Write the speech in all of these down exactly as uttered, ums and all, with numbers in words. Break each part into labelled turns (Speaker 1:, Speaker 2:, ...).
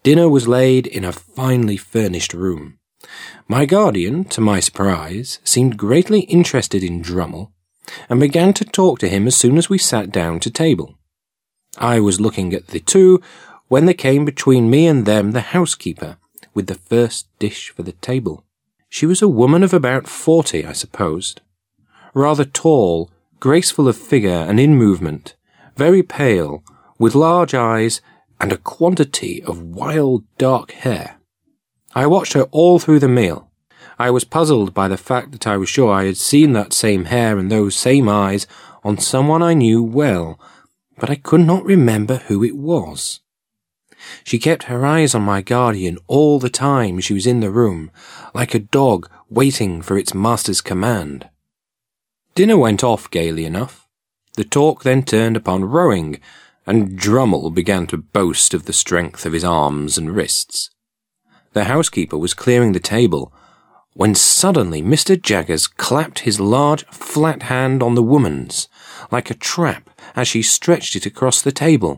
Speaker 1: Dinner was laid in a finely furnished room. My guardian, to my surprise, seemed greatly interested in Drummle, and began to talk to him as soon as we sat down to table. I was looking at the two, when there came between me and them the housekeeper, with the first dish for the table. She was a woman of about forty, I supposed. Rather tall, graceful of figure and in movement, very pale, with large eyes and a quantity of wild dark hair. I watched her all through the meal. I was puzzled by the fact that I was sure I had seen that same hair and those same eyes on someone I knew well, but I could not remember who it was. She kept her eyes on my guardian all the time she was in the room, like a dog waiting for its master's command. Dinner went off gaily enough. The talk then turned upon rowing, and Drummle began to boast of the strength of his arms and wrists. The housekeeper was clearing the table, when suddenly Mister Jaggers clapped his large, flat hand on the woman's, like a trap, as she stretched it across the table.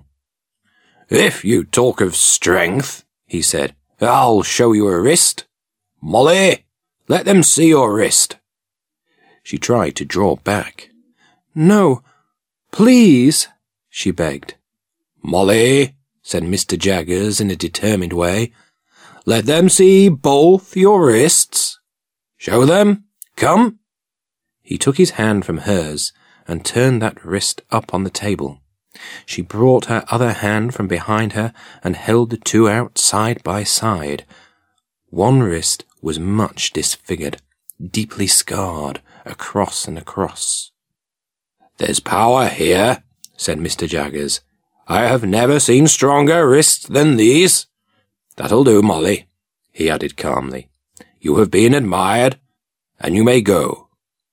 Speaker 1: "If you talk of strength," he said, "I'll show you a wrist. Molly, let them see your wrist." She tried to draw back. "No, please," she begged. "Molly," said Mister Jaggers in a determined way, "let them see both your wrists. Show them. Come." He took his hand from hers and turned that wrist up on the table. She brought her other hand from behind her and held the two out side by side. One wrist was much disfigured, deeply scarred, across and across. "There's power here," said Mister Jaggers. "I have never seen stronger wrists than these. That'll do, Molly," he added calmly. "You have been admired, and you may go."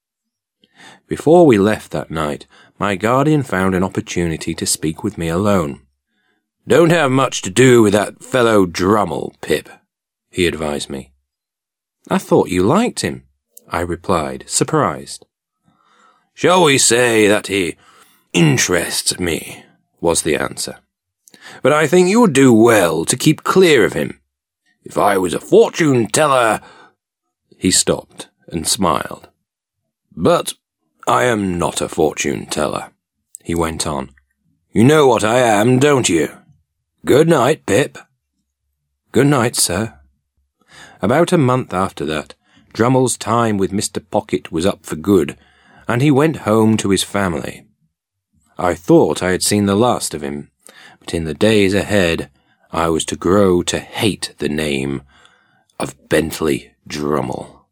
Speaker 1: Before we left that night, my guardian found an opportunity to speak with me alone. "Don't have much to do with that fellow Drummle, Pip," he advised me. "I thought you liked him," I replied, surprised. "Shall we say that he interests me?" was the answer. "But I think you would do well to keep clear of him. If I was a fortune-teller—" He stopped and smiled. "But I am not a fortune-teller," he went on. "You know what I am, don't you? Good night, Pip." "Good night, sir." About a month after that, Drummle's time with Mister Pocket was up for good, and he went home to his family. I thought I had seen the last of him, but in the days ahead I was to grow to hate the name of Bentley Drummle.